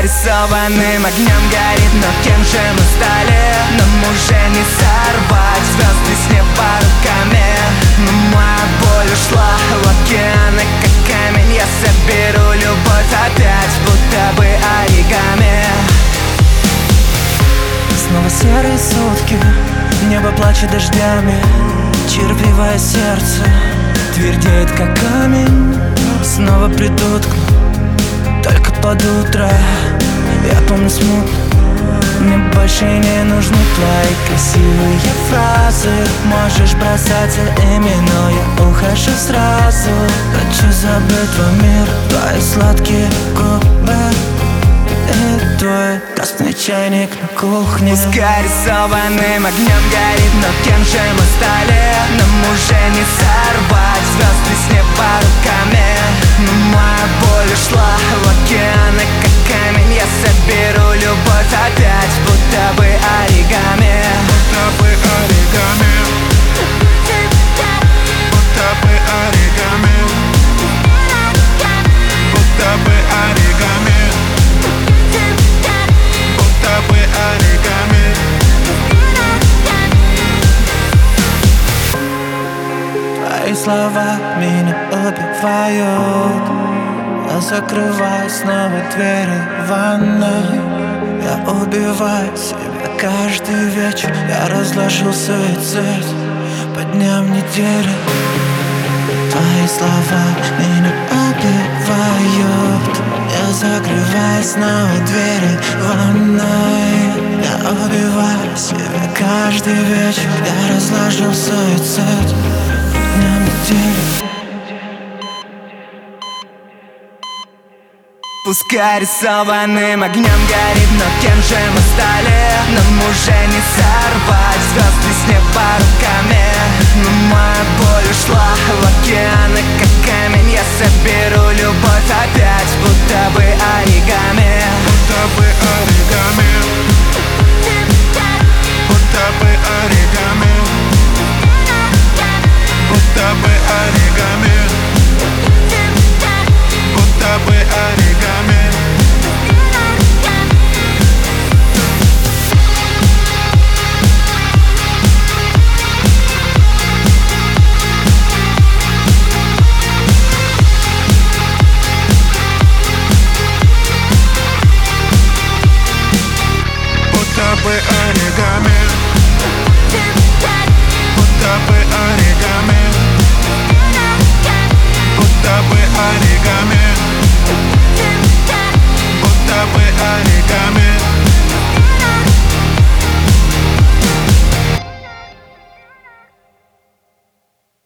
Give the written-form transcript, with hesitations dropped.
нарисованным огнем горит, но кем же мы стали? Нам уже не сорвать звезды с неба руками. Но моя боль ушла в океаны, как камень. Я соберу любовь опять, будто бы оригами. Снова серые сутки, небо плачет дождями. Червивое сердце твердеет, как камень. Снова придут только под утро. Я помню смутно, мне больше не нужны твои красивые фразы. Можешь бросаться ими, но я ухожу сразу. Хочу забыть твой мир, твои сладкие губы и твой красный чайник на кухне. Пускай рисованным огнем горит, но кем же мы стали? Нам уже не сорвать звезды с неба руками. Но моя боль ушла в океаны, как камень. Я соберу любовь опять, будто бы оригами. Будто бы оригами. Будто бы оригами. Будто бы оригами. Будто бы оригами. Твои слова меня убивают. Я закрываю снова двери в ванной. Я убиваю себя каждый вечер. Я разложил суицид по дням недели. Твои слова меня убивают. Я закрываю снова двери в ванной. Я убиваю себя каждый вечер. Я разложил суицид по дням недели. Пускай рисованным огнем горит, но кем же мы стали? Нам уже не сорвать звезды с неба руками. Но моя боль ушла в океаны, как камень. Я соберу любовь опять, будто бы оригами. Будто бы оригами. Будто бы оригами. Будто бы оригами. Будто бы оригами. Будто бы оригами.